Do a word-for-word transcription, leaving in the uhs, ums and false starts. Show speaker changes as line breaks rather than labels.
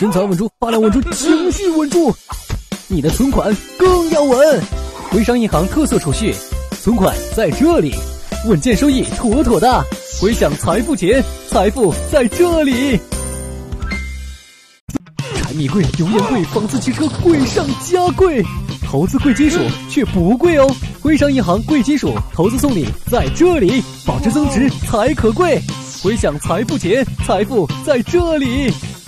身材稳住，发量稳住，情绪稳住，你的存款更要稳。徽商银行特色储蓄，存款在这里，稳健收益妥妥的，回享财富钱，财富在这里。柴米贵，油盐贵，房子汽车贵上加贵，投资贵金属却不贵哦。徽商银行贵金属投资送礼在这里，保值增值才可贵，回享财富钱，财富在这里。